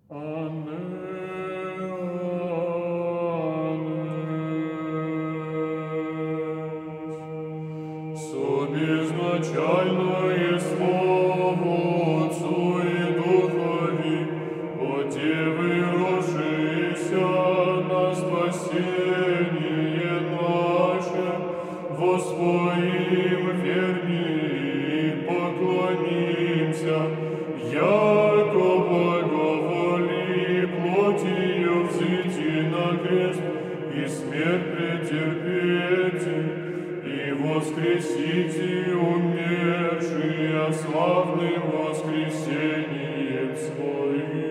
Собезначальное Слово Отцу и Духові, о Девы, рожися на спасение наше, воспоим верни, поклонимся, яко благоволи плотью взойти на крест и смерть претерпеть, и воскресите умершие славным воскресением Своим.